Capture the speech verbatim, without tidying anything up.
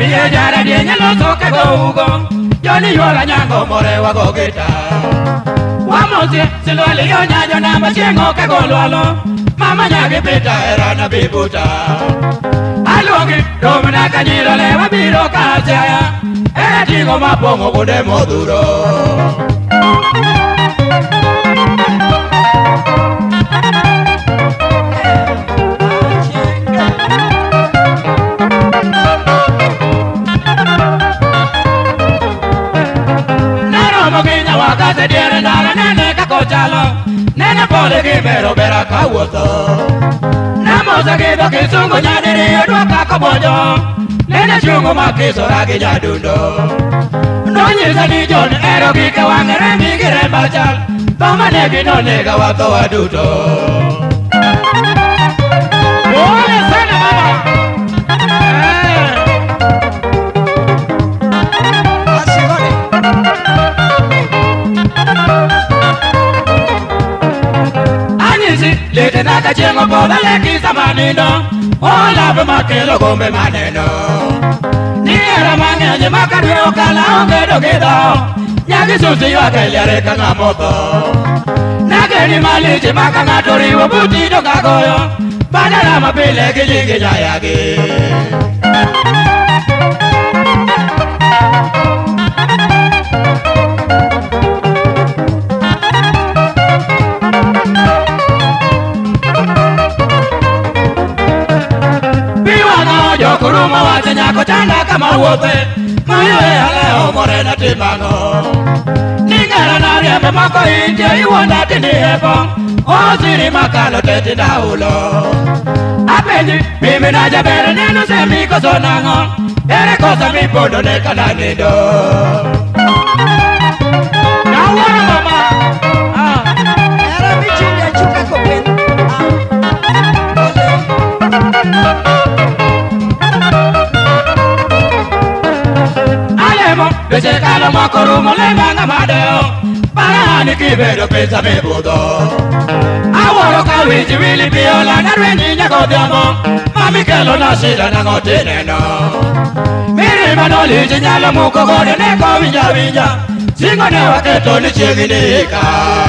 miye jara dienye loso ke go ugo Joni yola nyango more wa go gita Wamosi silwali yo nyanyo na machengo ke go lwalo Mama nyage pita era na bibuta Alongi romana kanyiro lewa biro kachaya Era tingo mapongo kude moduro Wakase diere nala nene kako chalo Nene pole kibero bera kawoto Namosa kido kisungu nyadiri yudwa kako bojo Nene chungu makiso ragi nyadundo Nonyisa ni jon ero kike wangere migire mbachal Toma negi no nega wato waduto Ole sana mama Lete na kachengo poda leki samanindo Ola pe makelo gombe maneno Niera mangenye makarwe okala ongedo gedo Nyagi susi yuake liare kanga moto Nageni malichi makangatori wabuti do kagoyo Badala mapile kijingi nyayagi Kuruma wate nyako chanda kama wote Mayoe haleo morena timango Ningara na riembe mako india iwanda tini hepo Osiri makalo teti daulo Apenji mimi na jabere neno semiko sonango Ere kosa mipondo neka na nido Nawara mama Era michinja chuka kopen Bese kalo makoro molenga nga madeo Parani kibedo pesa mebudo Aworo kawiji wili biola na rwenyi nyako diamo Mami kelo na shida na ngote neno Miri manoli jinyala muko gode neko winja winja Singo ne waketo ni chingi nika